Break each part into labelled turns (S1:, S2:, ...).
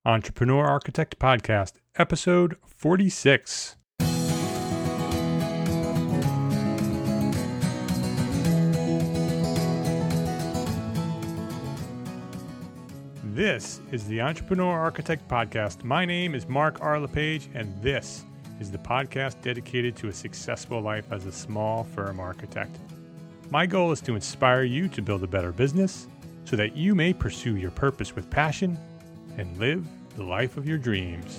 S1: Entrepreneur Architect Podcast, episode 46. This is the Entrepreneur Architect Podcast. My name is Mark R. LePage, and this is the podcast dedicated to a successful life as a small firm architect. My goal is to inspire you to build a better business so that you may pursue your purpose with passion and live the life of your dreams.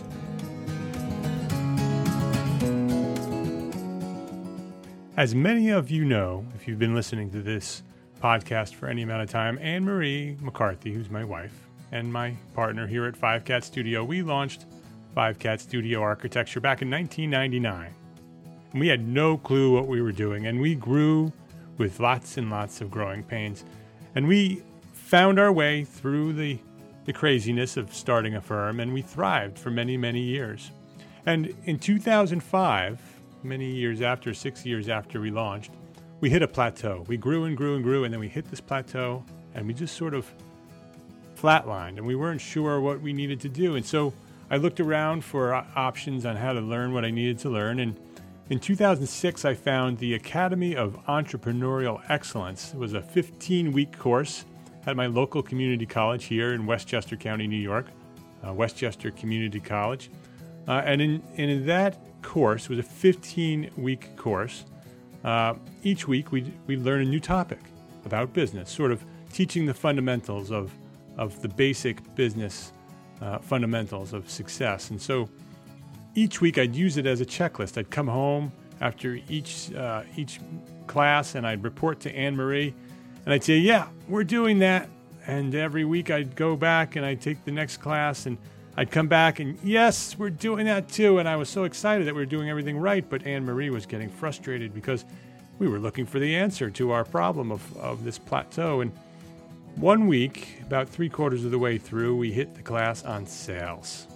S1: As many of you know, if you've been listening to this podcast for any amount of time, Anne-Marie McCarthy, who's my wife and my partner here at Five Cat Studio, we launched Five Cat Studio Architecture back in 1999. And we had no clue what we were doing, and we grew with lots and lots of growing pains. And we found our way through the craziness of starting a firm, and we thrived for many, many years. And in 2005, many years after, 6 years after we launched, we hit a plateau. We grew and grew and grew, and then we hit this plateau, and we just sort of flatlined, and we weren't sure what we needed to do. And so I looked around for options on how to learn what I needed to learn, and in 2006, I found the Academy of Entrepreneurial Excellence. It was a 15-week course at my local community college here in Westchester County, New York, Westchester Community College. And in that course, it was a 15-week course. Each week, we learn a new topic about business, sort of teaching the fundamentals of the basic business fundamentals of success. And so each week, I'd use it as a checklist. I'd come home after each class, and I'd report to Anne-Marie, and I'd say, yeah, we're doing that. And every week I'd go back and I'd take the next class, and I'd come back and yes, we're doing that too. And I was so excited that we were doing everything right. But Anne-Marie was getting frustrated because we were looking for the answer to our problem of this plateau. And one week, about 3/4 of the way through, we hit the class on sales.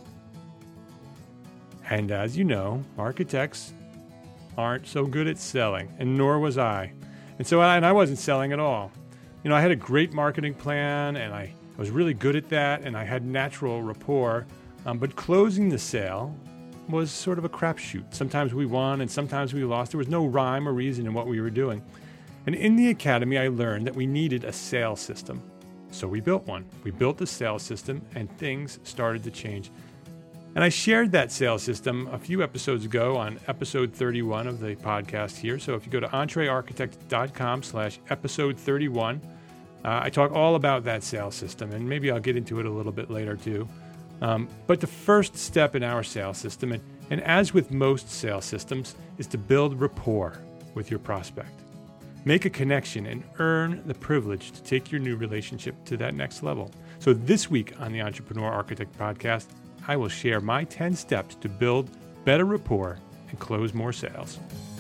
S1: And as you know, architects aren't so good at selling, and nor was I. And so I wasn't selling at all. You know, I had a great marketing plan, and I was really good at that, and I had natural rapport. But closing the sale was sort of a crapshoot. Sometimes we won, and sometimes we lost. There was no rhyme or reason in what we were doing. And in the academy, I learned that we needed a sales system. So we built one. We built the sales system, and things started to change. And I shared that sales system a few episodes ago on episode 31 of the podcast here. So if you go to entrearchitect.com/episode 31, I talk all about that sales system, and maybe I'll get into it a little bit later too. But the first step in our sales system, and as with most sales systems, is to build rapport with your prospect. Make a connection and earn the privilege to take your new relationship to that next level. So this week on the Entrepreneur Architect Podcast, I will share my 10 steps to build better rapport and close more sales.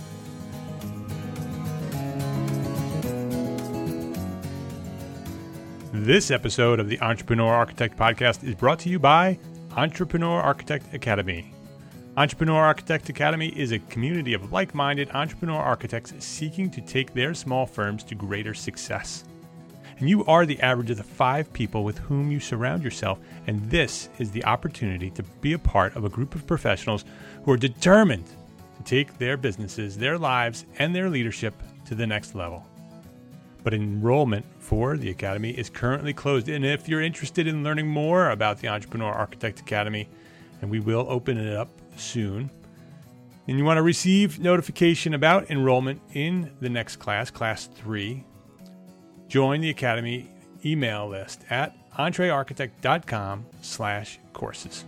S1: This episode of the Entrepreneur Architect Podcast is brought to you by Entrepreneur Architect Academy. Entrepreneur Architect Academy is a community of like-minded entrepreneur architects seeking to take their small firms to greater success. And you are the average of the 5 people with whom you surround yourself, and this is the opportunity to be a part of a group of professionals who are determined to take their businesses, their lives, and their leadership to the next level. But enrollment for the Academy is currently closed, and if you're interested in learning more about the Entrepreneur Architect Academy, and we will open it up soon, and you want to receive notification about enrollment in the next class, Class 3, join the Academy email list at entrearchitect.com/courses.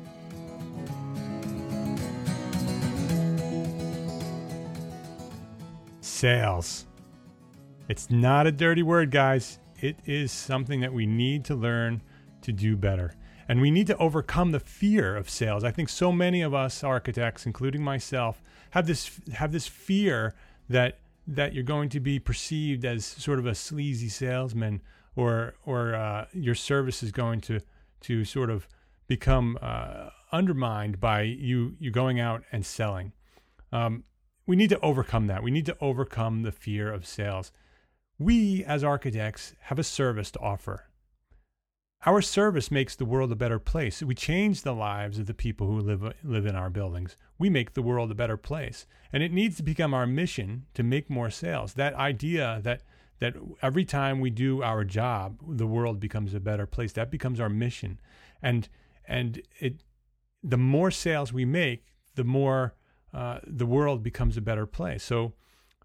S1: Sales. It's not a dirty word, guys. It is something that we need to learn to do better. And we need to overcome the fear of sales. I think so many of us architects, including myself, have this fear that you're going to be perceived as sort of a sleazy salesman, or your service is going to sort of become undermined by you going out and selling. We need to overcome that. We need to overcome the fear of sales. We, as architects, have a service to offer. Our service makes the world a better place. We change the lives of the people who live in our buildings. We make the world a better place. And it needs to become our mission to make more sales. That idea that every time we do our job, the world becomes a better place. That becomes our mission. And the more sales we make, the more the world becomes a better place. So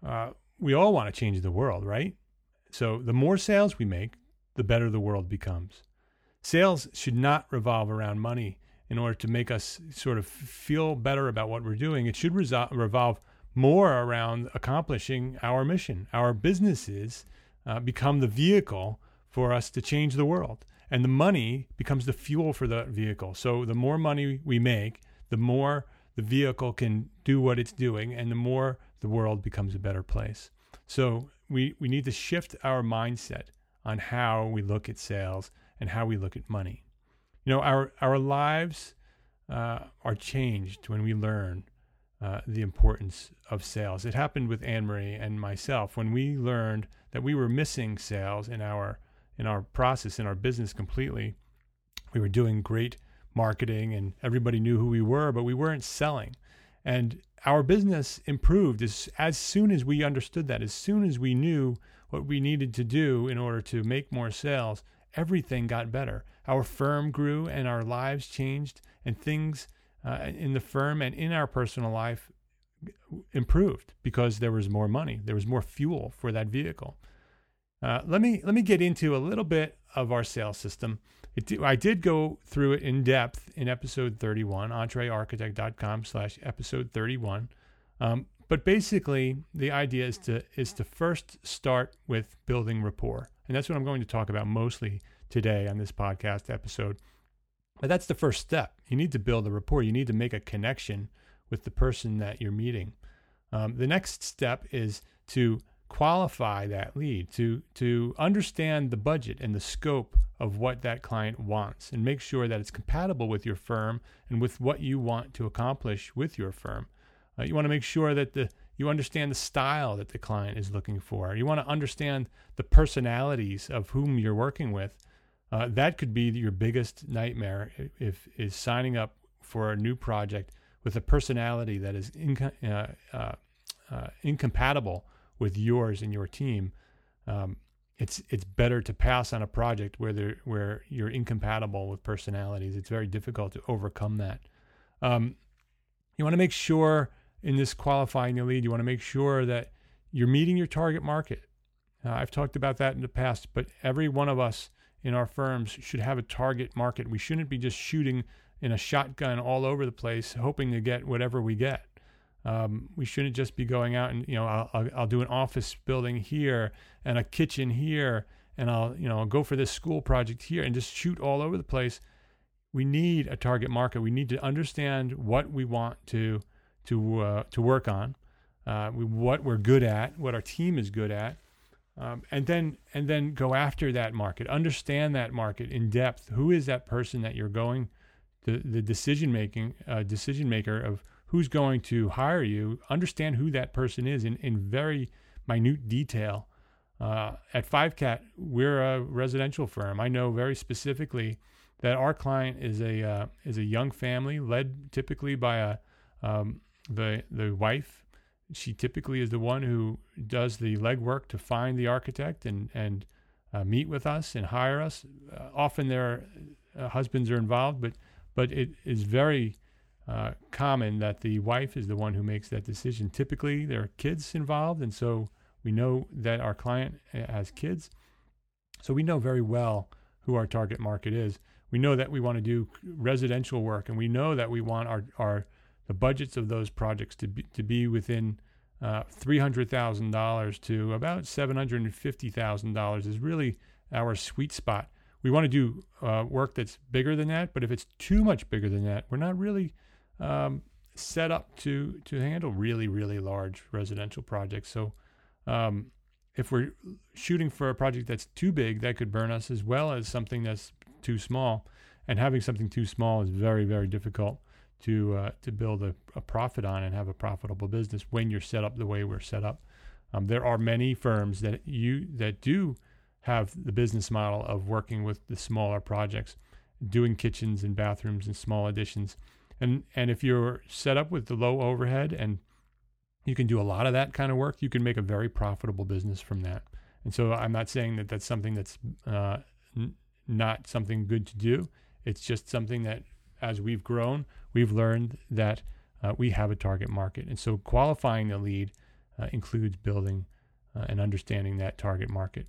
S1: we all want to change the world, right? So the more sales we make, the better the world becomes. Sales should not revolve around money in order to make us sort of feel better about what we're doing. It should revolve more around accomplishing our mission. Our businesses become the vehicle for us to change the world, and the money becomes the fuel for the vehicle. So the more money we make, the more the vehicle can do what it's doing, and the more the world becomes a better place. So we need to shift our mindset on how we look at sales and how we look at money. You know, our lives are changed when we learn the importance of sales. It happened with Anne-Marie and myself when we learned that we were missing sales in our process, in our business completely. We were doing great marketing and everybody knew who we were, but we weren't selling. And our business improved as soon as we understood that, as soon as we knew what we needed to do in order to make more sales. Everything got better. Our firm grew and our lives changed, and things in the firm and in our personal life improved because there was more money. There was more fuel for that vehicle. Let me get into a little bit of our sales system. I did go through it in depth in episode 31, entrearchitect.com/episode 31. But basically, the idea is to first start with building rapport. And that's what I'm going to talk about mostly today on this podcast episode. But that's the first step. You need to build a rapport. You need to make a connection with the person that you're meeting. The next step is to qualify that lead, to understand the budget and the scope of what that client wants, and make sure that it's compatible with your firm and with what you want to accomplish with your firm. You want to make sure that you understand the style that the client is looking for. You want to understand the personalities of whom you're working with. That could be your biggest nightmare is signing up for a new project with a personality that is incompatible with yours and your team. It's better to pass on a project where you're incompatible with personalities. It's very difficult to overcome that. You want to make sure in this qualifying the lead, you want to make sure that you're meeting your target market. I've talked about that in the past, but every one of us in our firms should have a target market. We shouldn't be just shooting in a shotgun all over the place, hoping to get whatever we get. We shouldn't just be going out and, I'll do an office building here and a kitchen here, and I'll go for this school project here and just shoot all over the place. We need a target market. We need to understand what we want to work on, what we're good at, what our team is good at, and then go after that market. Understand that market in depth. Who is that person that you're going? The decision maker of who's going to hire you. Understand who that person is in very minute detail. At 5CAT, we're a residential firm. I know very specifically that our client is a young family led typically by the wife. She typically is the one who does the legwork to find the architect and meet with us and hire us. Often their husbands are involved, but it is very common that the wife is the one who makes that decision. Typically, there are kids involved, and so we know that our client has kids. So we know very well who our target market is. We know that we want to do residential work, and we know that we want the budgets of those projects to be within $300,000 to about $750,000 is really our sweet spot. We want to do work that's bigger than that, but if it's too much bigger than that, we're not really set up to handle really, really large residential projects. So if we're shooting for a project that's too big, that could burn us, as well as something that's too small. And having something too small is very, very difficult to build a profit on and have a profitable business when you're set up the way we're set up. There are many firms that do have the business model of working with the smaller projects, doing kitchens and bathrooms and small additions. And if you're set up with the low overhead and you can do a lot of that kind of work, you can make a very profitable business from that. And so I'm not saying that that's something that's not something good to do. It's just something that as we've grown, we've learned that we have a target market. And so qualifying the lead includes building and understanding that target market.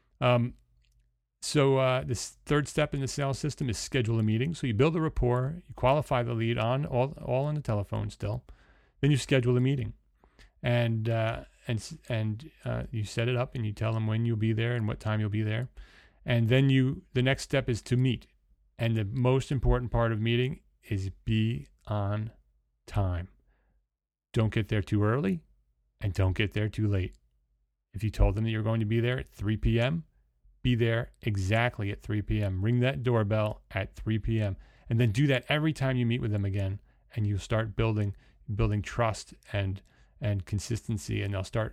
S1: So this third step in the sales system is schedule a meeting. So you build a rapport, you qualify the lead on all on the telephone still, then you schedule a meeting, and you set it up and you tell them when you'll be there and what time you'll be there, and then the next step is to meet, and the most important part of meeting is be on time. Don't get there too early, and don't get there too late. If you told them that you're going to be there at 3 p.m., be there exactly at 3 p.m. Ring that doorbell at 3 p.m. And then do that every time you meet with them again. And you'll start building trust and consistency, and they'll start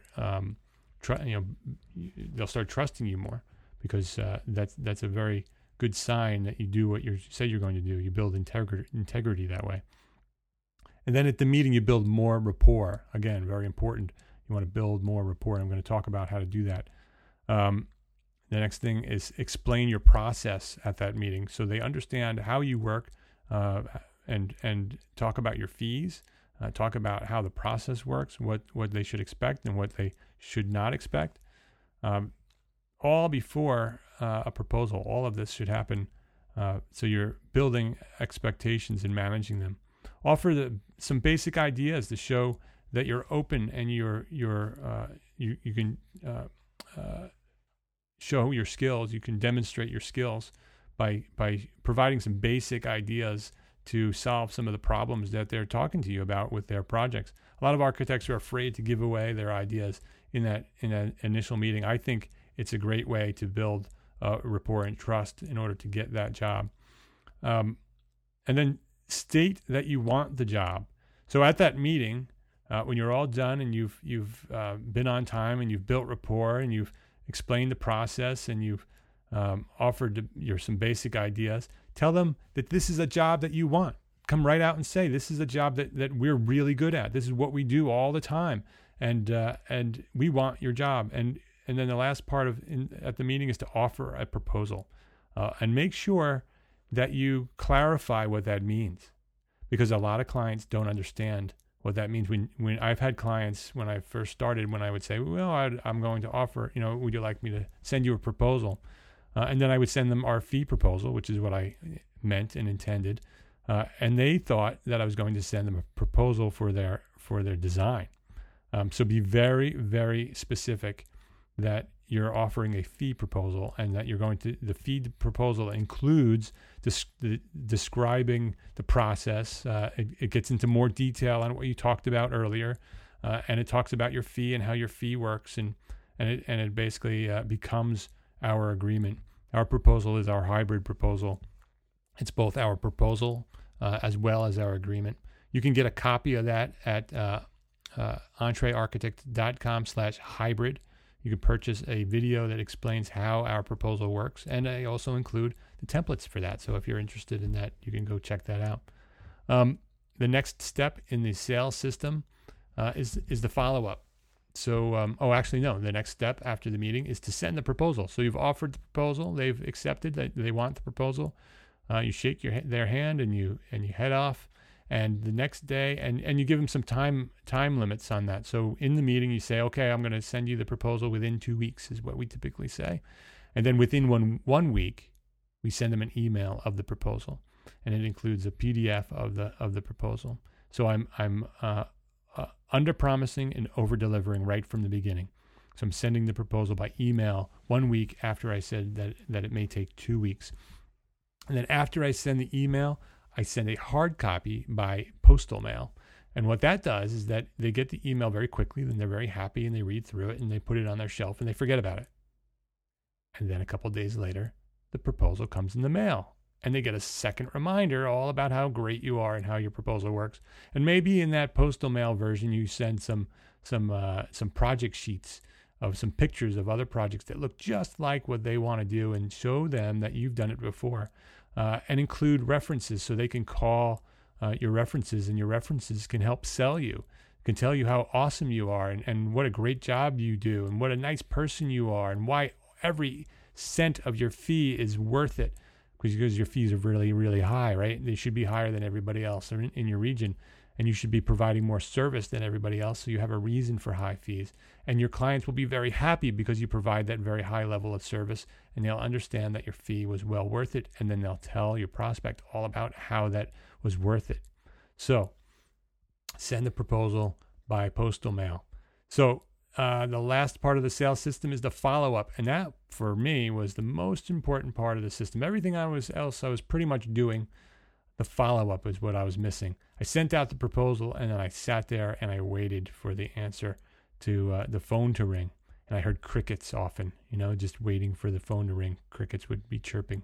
S1: they'll start trusting you more, because that's a very good sign that you do what you say you're going to do. You build integrity that way. And then at the meeting, you build more rapport. Again, very important. You want to build more rapport. I'm going to talk about how to do that. The next thing is explain your process at that meeting, so they understand how you work, and talk about your fees, talk about how the process works, what they should expect and what they should not expect, all before a proposal. All of this should happen, so you're building expectations and managing them. Offer some basic ideas to show that you're open and you can show your skills. You can demonstrate your skills by providing some basic ideas to solve some of the problems that they're talking to you about with their projects. A lot of architects are afraid to give away their ideas in that initial meeting. I think it's a great way to build rapport and trust in order to get that job. And then state that you want the job. So at that meeting, when you're all done and you've been on time and you've built rapport and you've explained the process and you've offered some basic ideas, tell them that this is a job that you want. Come right out and say, this is a job that we're really good at. This is what we do all the time, and we want your job. And then the last part at the meeting is to offer a proposal, and make sure that you clarify what that means, because a lot of clients don't understand what that means. When I've had clients, when I first started, when I would say, well, I'm going to offer, would you like me to send you a proposal? And then I would send them our fee proposal, which is what I meant and intended. And they thought that I was going to send them a proposal for their design. So be very, very specific that you're offering a fee proposal, and that the fee proposal includes describing the process. It gets into more detail on what you talked about earlier, and it talks about your fee and how your fee works, and it basically becomes our agreement. Our proposal is our hybrid proposal. It's both our proposal as well as our agreement. You can get a copy of that at entrearchitect.com/hybrid. You can purchase a video that explains how our proposal works, and I also include the templates for that. So if you're interested in that, you can go check that out. The next step in the sales system is the follow-up. So, the next step after the meeting is to send the proposal. So you've offered the proposal, they've accepted that they want the proposal. You shake their hand and you head off. And the next day, and you give them some time limits on that. So in the meeting, you say, okay, I'm going to send you the proposal within 2 weeks, is what we typically say. And then within one week, we send them an email of the proposal, and it includes a PDF of the proposal. So I'm under promising and over delivering right from the beginning. So I'm sending the proposal by email 1 week after I said that it may take 2 weeks. And then after I send the email, I send a hard copy by postal mail. And what that does is that they get the email very quickly, then they're very happy and they read through it and they put it on their shelf and they forget about it. And then a couple of days later, the proposal comes in the mail and they get a second reminder all about how great you are and how your proposal works. And maybe in that postal mail version, you send some project sheets of some pictures of other projects that look just like what they want to do, and show them that you've done it before, and include references so they can call your references, and your references can help sell you, can tell you how awesome you are, and what a great job you do, and what a nice person you are, and why every cent of your fee is worth it, because your fees are really, really high, right? They should be higher than everybody else in your region, and you should be providing more service than everybody else, so you have a reason for high fees. And your clients will be very happy because you provide that very high level of service, and they'll understand that your fee was well worth it, and then they'll tell your prospect all about how that was worth it. So send the proposal by postal mail. So the last part of the sales system is the follow-up, and that, for me, was the most important part of the system. Everything else I was pretty much doing. The follow-up is what I was missing. I sent out the proposal, and then I sat there and I waited for the answer to the phone to ring. And I heard crickets often, just waiting for the phone to ring. Crickets would be chirping.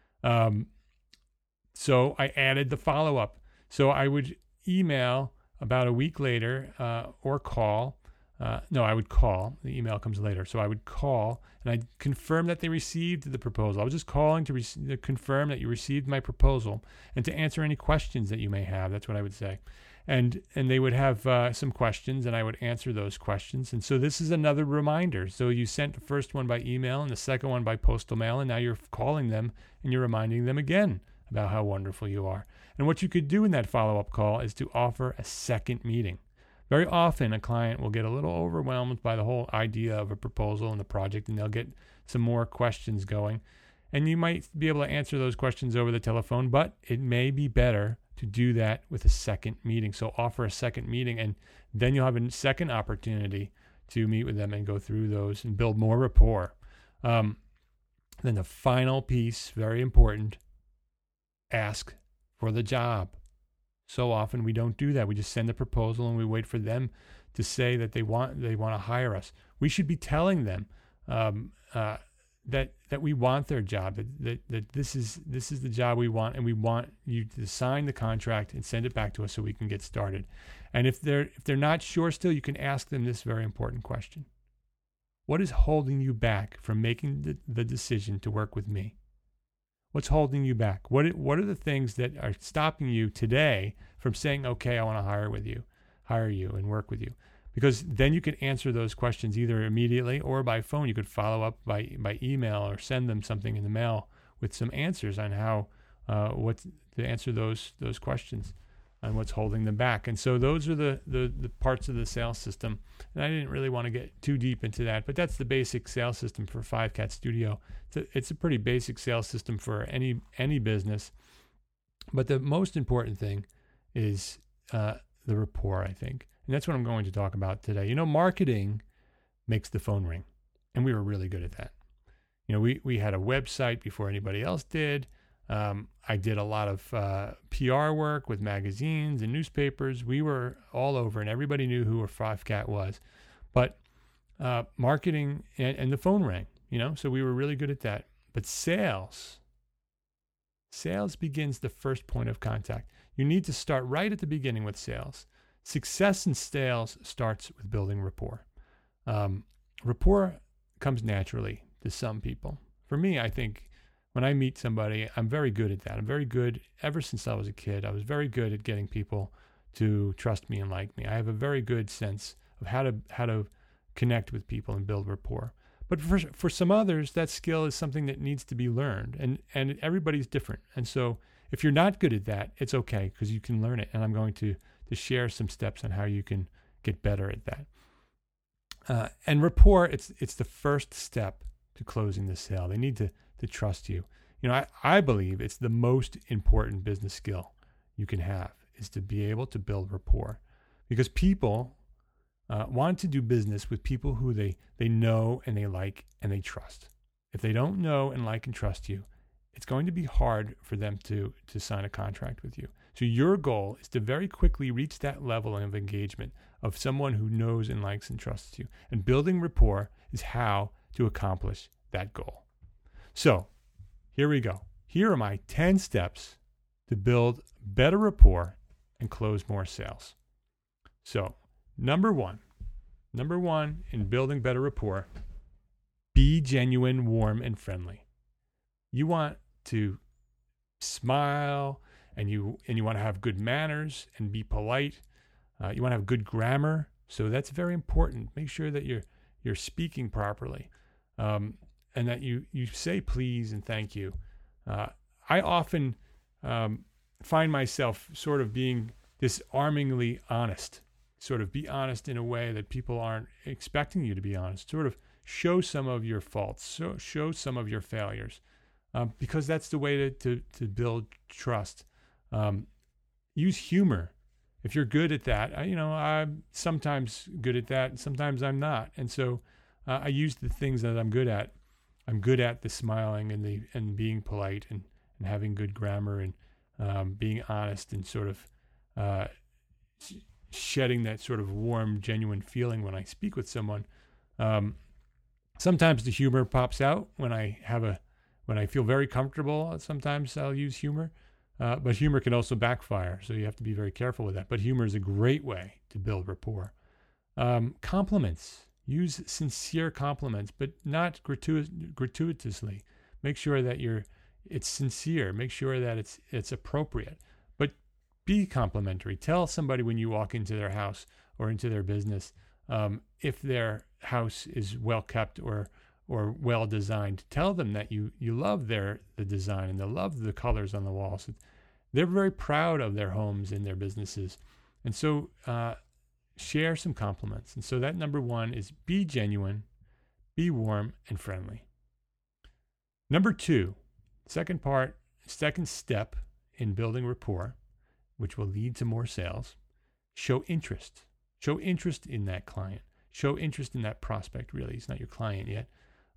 S1: So I added the follow-up. So I would email about a week later or call. I would call. The email comes later. So I would call and I'd confirm that they received the proposal. I was just calling to confirm that you received my proposal and to answer any questions that you may have. That's what I would say. And they would have some questions, and I would answer those questions. And so this is another reminder. So you sent the first one by email and the second one by postal mail, and now you're calling them and you're reminding them again about how wonderful you are. And what you could do in that follow-up call is to offer a second meeting. Very often, a client will get a little overwhelmed by the whole idea of a proposal and the project, and they'll get some more questions going. And you might be able to answer those questions over the telephone, but it may be better to do that with a second meeting. So offer a second meeting, and then you'll have a second opportunity to meet with them and go through those and build more rapport. Then the final piece, very important, ask for the job. So often we don't do that. We just send the proposal and we wait for them to say that they want to hire us. We should be telling them that we want their job, that this is the job we want, and we want you to sign the contract and send it back to us so we can get started. And if they're not sure still, you can ask them this very important question: what is holding you back from making the decision to work with me? What's holding you back? What are the things that are stopping you today from saying, okay, I want to hire you and work with you? Because then you could answer those questions either immediately or by phone. You could follow up by email or send them something in the mail with some answers on how what to answer those questions and what's holding them back. And so those are the parts of the sales system. And I didn't really want to get too deep into that, but that's the basic sales system for Five Cat Studio. It's a pretty basic sales system for any business. But the most important thing is the rapport, I think. And that's what I'm going to talk about today. Marketing makes the phone ring, and we were really good at that. We had a website before anybody else did. I did a lot of PR work with magazines and newspapers. We were all over, and everybody knew who Five Cat was. But marketing and the phone rang, so we were really good at that. But sales begins the first point of contact. You need to start right at the beginning with sales. Success in sales starts with building rapport. Rapport comes naturally to some people. For me, I think when I meet somebody, I'm very good at that. I'm very good, ever since I was a kid, I was very good at getting people to trust me and like me. I have a very good sense of how to connect with people and build rapport. But for some others, that skill is something that needs to be learned, and everybody's different. And so if you're not good at that, it's okay, because you can learn it. And I'm going to share some steps on how you can get better at that. And rapport, it's the first step to closing the sale. They need to trust you. I believe it's the most important business skill you can have, is to be able to build rapport, because people want to do business with people who they know and they like and they trust. If they don't know and like and trust you, it's going to be hard for them to sign a contract with you. So your goal is to very quickly reach that level of engagement of someone who knows and likes and trusts you. And building rapport is how to accomplish that goal. So here we go. Here are my 10 steps to build better rapport and close more sales. So number one in building better rapport Be genuine, warm, and friendly. You want to smile, and you want to have good manners and be polite. You want to have good grammar, so that's very important. Make sure that you're speaking properly, and that you say please and thank you. I often find myself sort of being disarmingly honest. Sort of be honest in a way that people aren't expecting you to be honest. Sort of show some of your faults, show some of your failures, because that's the way to build trust. Use humor. If you're good at that, I'm sometimes good at that, and sometimes I'm not. And so I use the things that I'm good at. I'm good at the smiling and being polite and having good grammar and being honest and sort of shedding that sort of warm, genuine feeling when I speak with someone. Sometimes the humor pops out when I feel very comfortable. Sometimes I'll use humor, but humor can also backfire. So you have to be very careful with that. But humor is a great way to build rapport. Compliments. Use sincere compliments, but not gratuitously. Make sure that it's sincere. Make sure that it's appropriate. But be complimentary. Tell somebody when you walk into their house or into their business, if their house is well kept or well designed. Tell them that you love the design and they love the colors on the walls. They're very proud of their homes and their businesses, and so share some compliments. And so that number 1 is be genuine, be warm and friendly. Number 2, second step in building rapport, which will lead to more sales. Show interest. Show interest in that client. Show interest in that prospect. Really, it's not your client yet.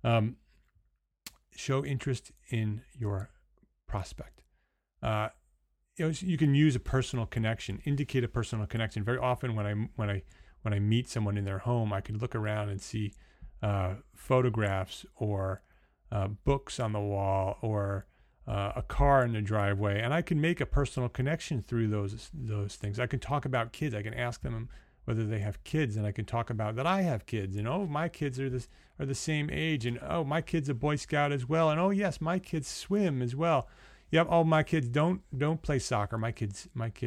S1: Show interest in your prospect. You can use a personal connection, indicate a personal connection. Very often when I meet someone in their home, I can look around and see photographs or books on the wall or a car in the driveway, and I can make a personal connection through those things. I can talk about kids. I can ask them whether they have kids, and I can talk about that I have kids, and my kids are the same age, and my kid's a Boy Scout as well, and yes, my kids swim as well. Yep. My kids don't play soccer. My kids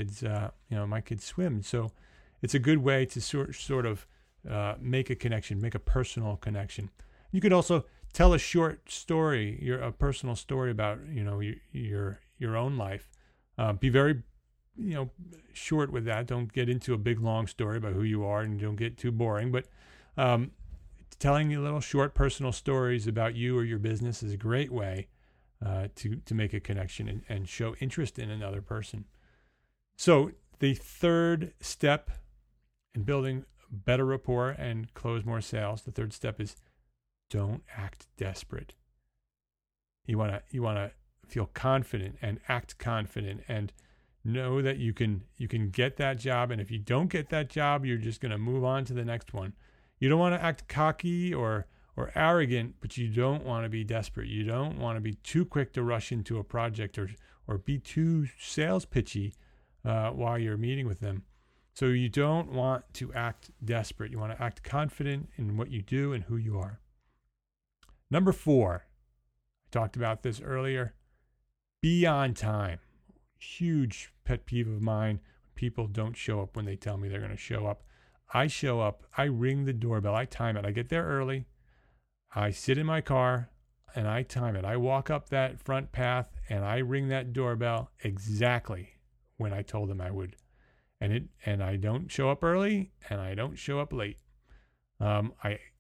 S1: swim. So it's a good way to sort of make a connection, make a personal connection. You could also tell a short story, a personal story about your own life. Be very short with that. Don't get into a big long story about who you are, and don't get too boring. But telling little short personal stories about you or your business is a great way to make a connection and show interest in another person. So the third step in building better rapport and close more sales, the third step is don't act desperate. You want to feel confident and act confident and know that you can get that job. And if you don't get that job, you're just going to move on to the next one. You don't want to act cocky or arrogant, but you don't want to be desperate. You don't want to be too quick to rush into a project or be too sales pitchy while you're meeting with them. So you don't want to act desperate. You want to act confident in what you do and who you are. Number 4, I talked about this earlier. Be on time. Huge pet peeve of mine. People don't show up when they tell me they're going to show up. I show up. I ring the doorbell. I time it. I get there early. I sit in my car and I time it. I walk up that front path and I ring that doorbell exactly when I told them I would. And I don't show up early and I don't show up late. I'm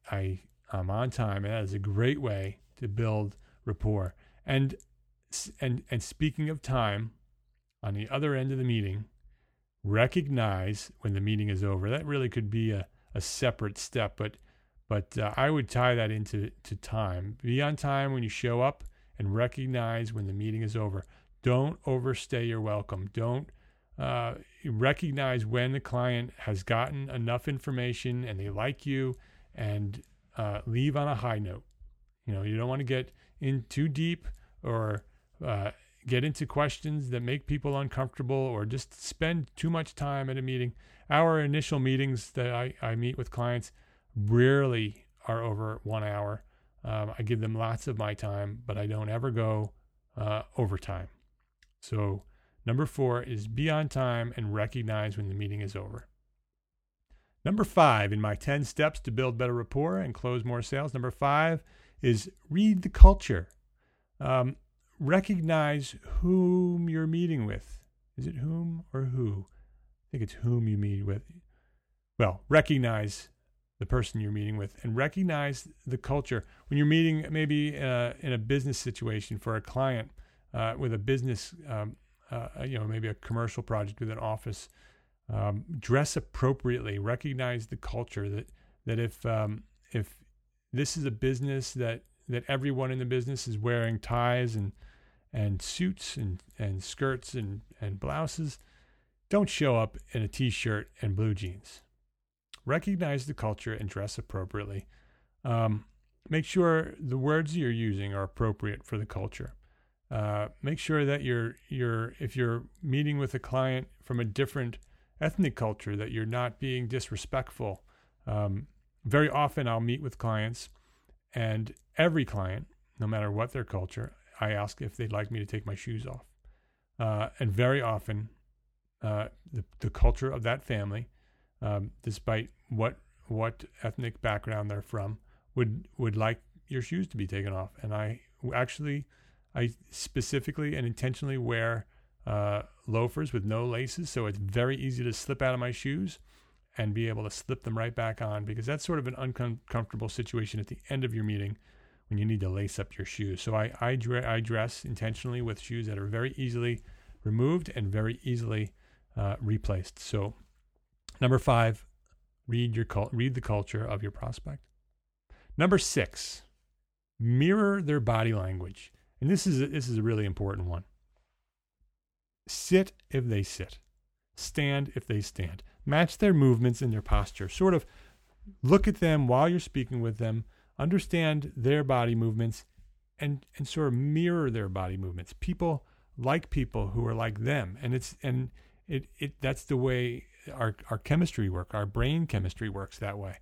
S1: on time, and that is a great way to build rapport. And speaking of time, on the other end of the meeting, recognize when the meeting is over. That really could be a separate step, but I would tie that into time. Be on time when you show up and recognize when the meeting is over. Don't overstay your welcome. Don't recognize when the client has gotten enough information and they like you, and leave on a high note. You don't want to get in too deep or get into questions that make people uncomfortable or just spend too much time at a meeting. Our initial meetings that I meet with clients rarely are over 1 hour. I give them lots of my time, but I don't ever go overtime. So number 4 is be on time and recognize when the meeting is over. Number 5 in my 10 steps to build better rapport and close more sales. Number 5 is read the culture. Recognize whom you're meeting with. Is it whom or who? I think it's whom you meet with. Well, recognize the person you're meeting with and recognize the culture. When you're meeting maybe in a business situation for a client with a business, maybe a commercial project with an office, dress appropriately. Recognize the culture that if this is a business that everyone in the business is wearing ties and suits and skirts and blouses, don't show up in a t-shirt and blue jeans. Recognize the culture and dress appropriately. Make sure the words you're using are appropriate for the culture. Make sure that if you're meeting with a client from a different ethnic culture, that you're not being disrespectful. Very often I'll meet with clients, and every client, no matter what their culture, I ask if they'd like me to take my shoes off. And very often the culture of that family, despite what ethnic background they're from, would like your shoes to be taken off. And I specifically and intentionally wear loafers with no laces, so it's very easy to slip out of my shoes and be able to slip them right back on, because that's sort of an uncomfortable situation at the end of your meeting when you need to lace up your shoes. So I dress intentionally with shoes that are very easily removed and very easily replaced. So number 5, read the culture of your prospect. Number 6, mirror their body language. And this is a really important one. Sit if they sit. Stand if they stand. Match their movements and their posture. Sort of look at them while you're speaking with them. Understand their body movements and sort of mirror their body movements. People like people who are like them. And that's the way our chemistry works. Our brain chemistry works that way.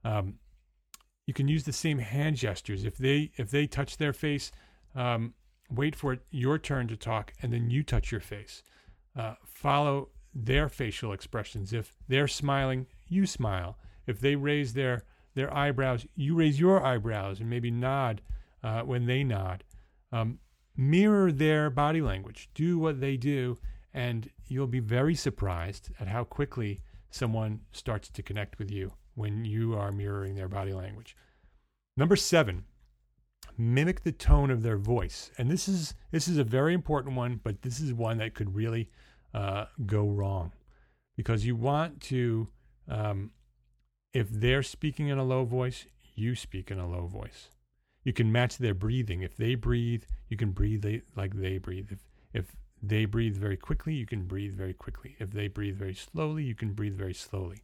S1: You can use the same hand gestures. If they touch their face, wait for your turn to talk, and then you touch your face. Follow their facial expressions. If they're smiling, you smile. If they raise their eyebrows, you raise your eyebrows and maybe nod when they nod. Mirror their body language. Do what they do, and you'll be very surprised at how quickly someone starts to connect with you when you are mirroring their body language. Number 7, mimic the tone of their voice. And this is a very important one, but this is one that could really go wrong, because you want to, if they're speaking in a low voice, you speak in a low voice. You can match their breathing. If they breathe, you can breathe like they breathe. If they breathe very quickly, you can breathe very quickly. If they breathe very slowly, you can breathe very slowly.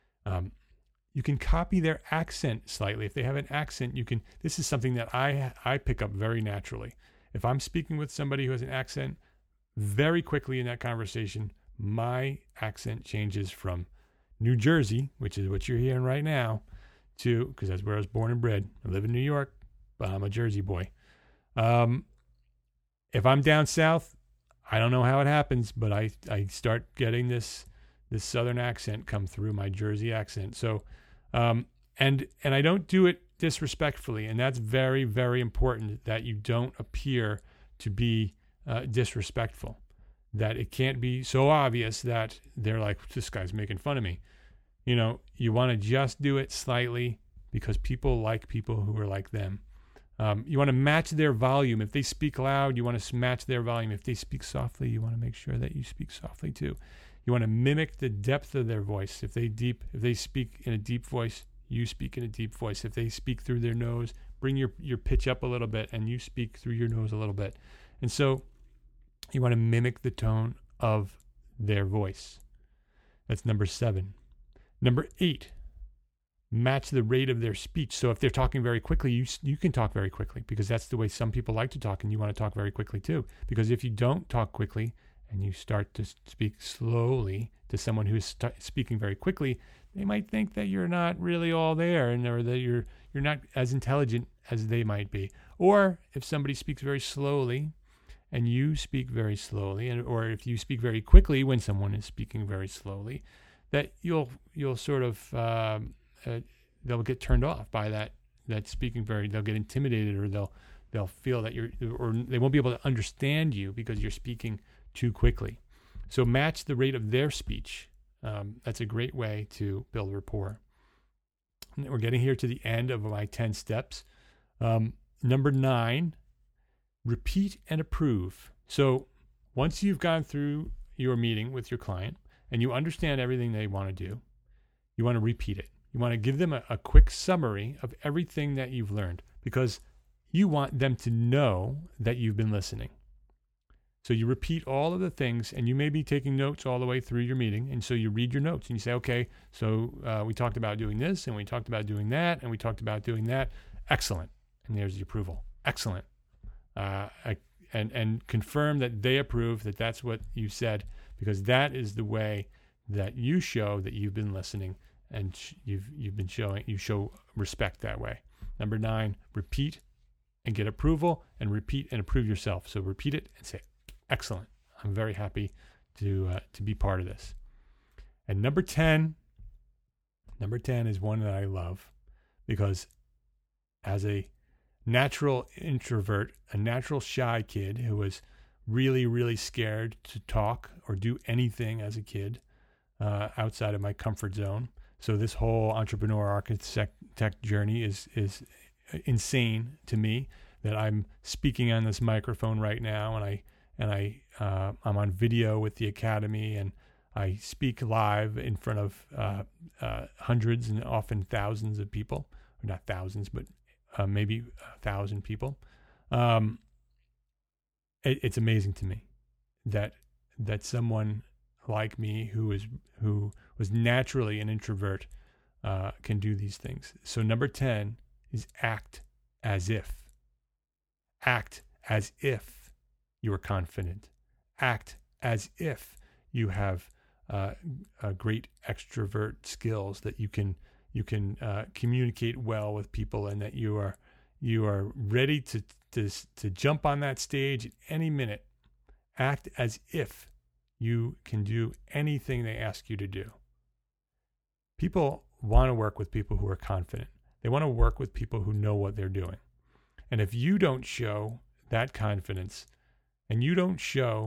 S1: You can copy their accent slightly. If they have an accent, this is something that I pick up very naturally. If I'm speaking with somebody who has an accent, very quickly in that conversation, my accent changes from New Jersey, which is what you're hearing right now, because that's where I was born and bred. I live in New York, but I'm a Jersey boy. If I'm down south, I don't know how it happens, but I start getting this Southern accent come through, my Jersey accent. So, and I don't do it disrespectfully, and that's very, very important, that you don't appear to be disrespectful, that it can't be so obvious that they're like, this guy's making fun of me. You want to just do it slightly, because people like people who are like them. You want to match their volume. If they speak loud, you want to match their volume. If they speak softly, you want to make sure that you speak softly too. You want to mimic the depth of their voice. If they speak in a deep voice, you speak in a deep voice. If they speak through their nose, bring your pitch up a little bit, and you speak through your nose a little bit. And so you want to mimic the tone of their voice. That's number 7. Number 8, match the rate of their speech. So if they're talking very quickly, you can talk very quickly, because that's the way some people like to talk, and you want to talk very quickly too. Because if you don't talk quickly and you start to speak slowly to someone who's speaking very quickly, they might think that you're not really all there, or that you're not as intelligent as they might be. Or if somebody speaks very slowly and you speak very slowly, or if you speak very quickly when someone is speaking very slowly, that you'll sort of they'll get turned off by that speaking they'll get intimidated, or they'll feel that or they won't be able to understand you because you're speaking too quickly. So match the rate of their speech. That's a great way to build rapport. And we're getting here to the end of my 10 steps. Number 9, repeat and approve. So once you've gone through your meeting with your client and you understand everything they want to do, you want to repeat it. You want to give them a quick summary of everything that you've learned, because you want them to know that you've been listening. So you repeat all of the things, and you may be taking notes all the way through your meeting. And so you read your notes and you say, okay, so we talked about doing this, and we talked about doing that, and we talked about doing that. Excellent. And there's the approval. Excellent. And confirm that they approve, that that's what you said, because that is the way that you show that you've been listening, and you show respect that way. Number 9, repeat and get approval, and repeat and approve yourself. So repeat it and say, excellent. I'm very happy to be part of this. And number 10 is one that I love, because as a natural introvert, a natural shy kid who was really, really scared to talk or do anything as a kid outside of my comfort zone. So this whole entrepreneur architect journey is insane to me, that I'm speaking on this microphone right now, and I'm on video with the Academy, and I speak live in front of hundreds and often thousands of people, or not thousands, but maybe 1,000 people. It's amazing to me that someone like me who was naturally an introvert can do these things. So number 10 is act as if. Act as if you are confident. Act as if you have great extrovert skills, that you can communicate well with people, and that you are ready to jump on that stage at any minute. Act as if you can do anything they ask you to do. People want to work with people who are confident. They want to work with people who know what they're doing. And if you don't show that confidence, and you don't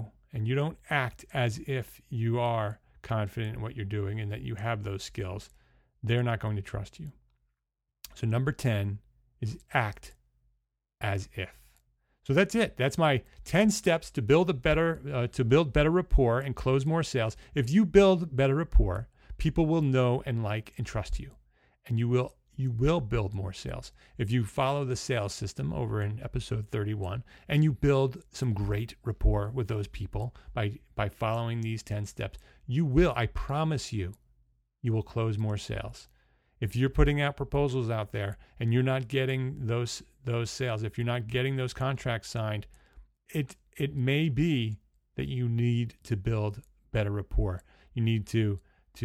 S1: act as if you are confident in what you're doing and that you have those skills, they're not going to trust you. So number 10 is act as if. So that's it. That's my 10 steps to build better rapport and close more sales. If you build better rapport, people will know and like and trust you, and you will build more sales. If you follow the sales system over in episode 31, and you build some great rapport with those people by following these 10 steps, I promise you will close more sales. If you're putting out proposals out there and you're not getting those sales, if you're not getting those contracts signed, it may be that you need to build better rapport. You need to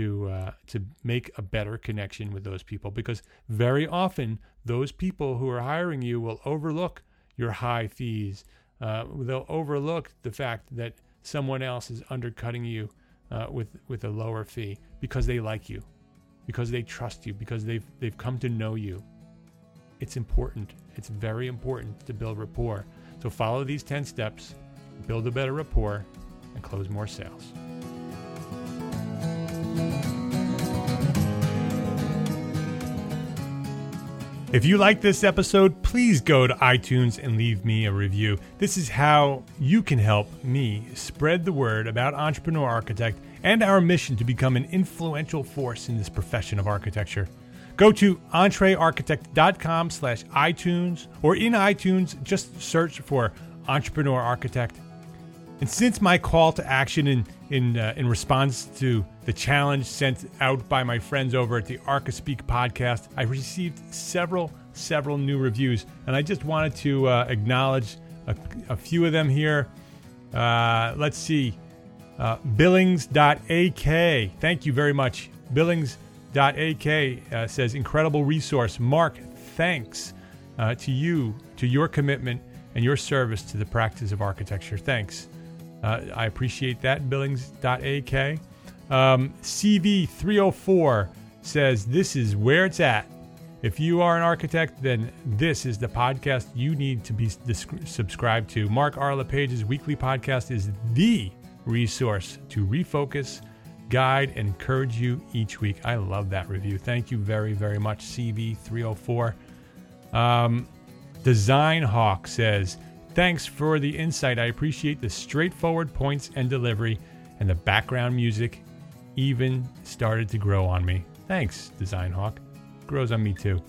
S1: make a better connection with those people, because very often those people who are hiring you will overlook your high fees. They'll overlook the fact that someone else is undercutting you with a lower fee, because they like you, because they trust you, because they've come to know you. It's important. It's very important to build rapport. So follow these 10 steps, build a better rapport, and close more sales. If you like this episode, please go to iTunes and leave me a review. This is how you can help me spread the word about Entrepreneur Architect and our mission to become an influential force in this profession of architecture. Go to entrearchitect.com/iTunes, or in iTunes, just search for Entrepreneur Architect. And since my call to action in response to the challenge sent out by my friends over at the ArchiSpeak podcast, I received several new reviews, and I just wanted to acknowledge a few of them here. Let's see. Billings.ak. Thank you very much. Billings.ak says, incredible resource. Mark, thanks. to you, to your commitment and your service to the practice of architecture. Thanks. I appreciate that. Billings.ak. CV304 says, this is where it's at. If you are an architect, then this is the podcast you need to be subscribed to. Mark R. LePage's weekly podcast is the resource to refocus, guide, and encourage you each week. I love that review. Thank you very, very much, CV304. Design Hawk says, thanks for the insight. I appreciate the straightforward points and delivery, and the background music even started to grow on me. Thanks, Design Hawk. Grows on me too.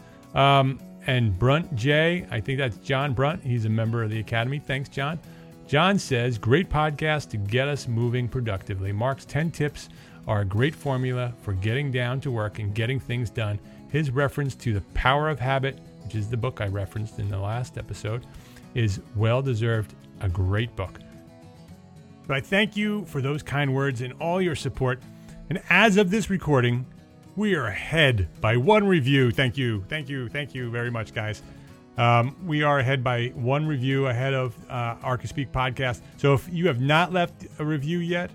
S1: And Brunt J, I think that's John Brunt. He's a member of the Academy. Thanks, John. John says, great podcast to get us moving productively. Mark's 10 tips are a great formula for getting down to work and getting things done. His reference to The Power of Habit, which is the book I referenced in the last episode, is well-deserved, a great book. But I thank you for those kind words and all your support. And as of this recording, we are ahead by one review. Thank you very much, guys. We are ahead by one review ahead of ArchiSpeak podcast. So if you have not left a review yet,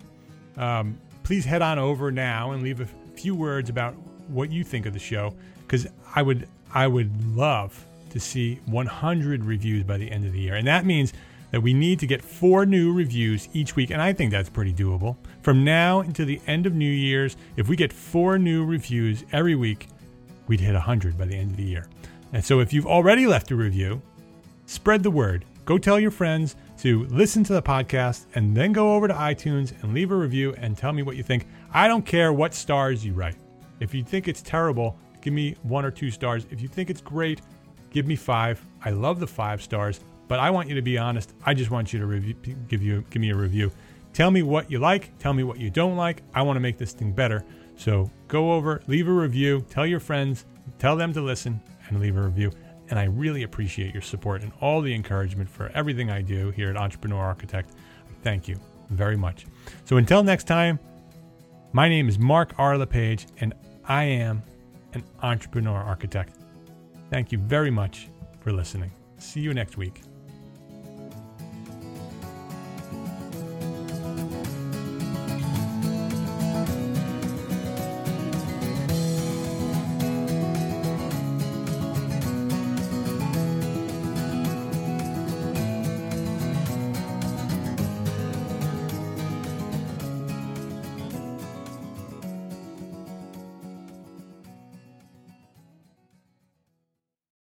S1: please head on over now and leave a few words about what you think of the show, because I would love to see 100 reviews by the end of the year. And that means that we need to get 4 new reviews each week, and I think that's pretty doable. From now until the end of New Year's, if we get 4 new reviews every week, we'd hit 100 by the end of the year. And so if you've already left a review, spread the word. Go tell your friends to listen to the podcast, and then go over to iTunes and leave a review and tell me what you think. I don't care what stars you write. If you think it's terrible, give me 1 or 2 stars. If you think it's great, give me 5. I love the 5 stars. But I want you to be honest. I just want you to give me a review. Tell me what you like. Tell me what you don't like. I want to make this thing better. So go over, leave a review, tell your friends, tell them to listen, and leave a review. And I really appreciate your support and all the encouragement for everything I do here at Entrepreneur Architect. Thank you very much. So until next time, my name is Mark R. LePage, and I am an entrepreneur architect. Thank you very much for listening. See you next week.